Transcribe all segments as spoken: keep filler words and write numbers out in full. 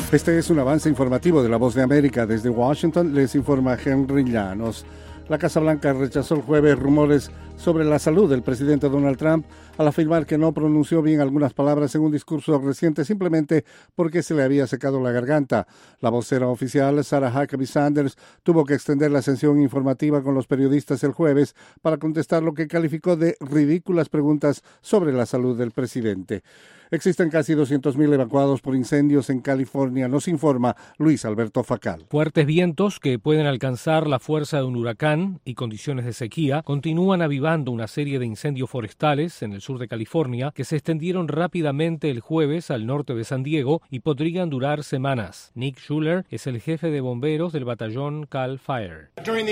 Este es un avance informativo de La Voz de América. Desde Washington les informa Henry Llanos. La Casa Blanca rechazó el jueves rumores sobre la salud del presidente Donald Trump al afirmar que no pronunció bien algunas palabras en un discurso reciente simplemente porque se le había secado la garganta. La vocera oficial, Sarah Huckabee Sanders, tuvo que extender la sesión informativa con los periodistas el jueves para contestar lo que calificó de ridículas preguntas sobre la salud del presidente. Existen casi doscientos mil evacuados por incendios en California, nos informa Luis Alberto Facal. Fuertes vientos que pueden alcanzar la fuerza de un huracán y condiciones de sequía continúan avivando una serie de incendios forestales en el sur de California que se extendieron rápidamente el jueves al norte de San Diego y podrían durar semanas. Nick Schuller es el jefe de bomberos del batallón Cal Fire.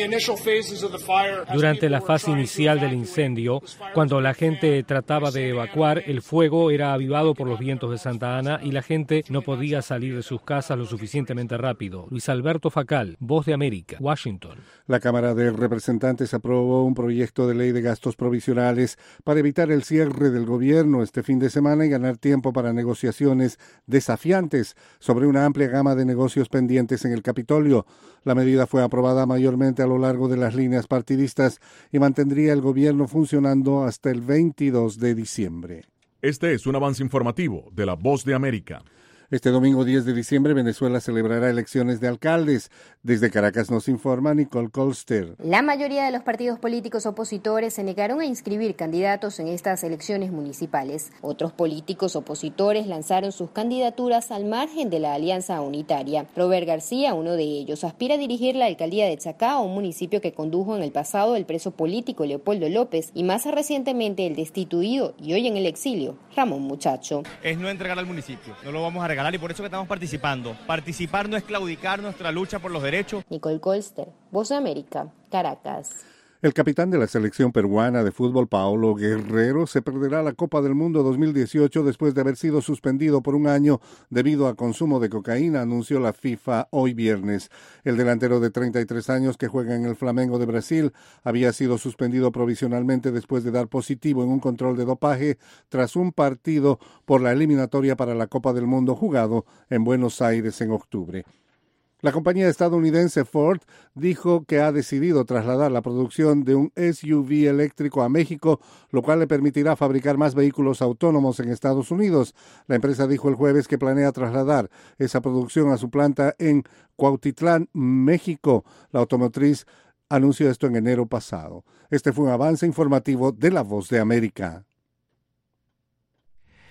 Durante la fase inicial del incendio, cuando la gente trataba de evacuar, el fuego era avivado por los vientos de Santa Ana y la gente no podía salir de sus casas lo suficientemente rápido. Luis Alberto Facal, Voz de América, Washington. La Cámara de Representantes aprobó un proyecto de ley de gastos provisionales para evitar el cierre del gobierno este fin de semana y ganar tiempo para negociaciones desafiantes sobre una amplia gama de negocios pendientes en el Capitolio. La medida fue aprobada mayormente a lo largo de las líneas partidistas y mantendría el gobierno funcionando hasta el veintidós de diciembre. Este es un avance informativo de La Voz de América. Este domingo diez de diciembre, Venezuela celebrará elecciones de alcaldes. Desde Caracas nos informa Nicole Colster. La mayoría de los partidos políticos opositores se negaron a inscribir candidatos en estas elecciones municipales. Otros políticos opositores lanzaron sus candidaturas al margen de la alianza unitaria. Robert García, uno de ellos, aspira a dirigir la alcaldía de Chacao, un municipio que condujo en el pasado el preso político Leopoldo López y más recientemente el destituido y hoy en el exilio, Ramón Muchacho. Es no entregar al municipio, no lo vamos a regalar y por eso que estamos participando. Participar no es claudicar nuestra lucha por los derechos. Nicole Colster, Voz de América, Caracas. El capitán de la selección peruana de fútbol, Paolo Guerrero, se perderá la Copa del Mundo dos mil dieciocho después de haber sido suspendido por un año debido a consumo de cocaína, anunció la FIFA hoy viernes. El delantero de treinta y tres años que juega en el Flamengo de Brasil había sido suspendido provisionalmente después de dar positivo en un control de dopaje tras un partido por la eliminatoria para la Copa del Mundo jugado en Buenos Aires en octubre. La compañía estadounidense Ford dijo que ha decidido trasladar la producción de un S U V eléctrico a México, lo cual le permitirá fabricar más vehículos autónomos en Estados Unidos. La empresa dijo el jueves que planea trasladar esa producción a su planta en Cuautitlán, México. La automotriz anunció esto en enero pasado. Este fue un avance informativo de La Voz de América.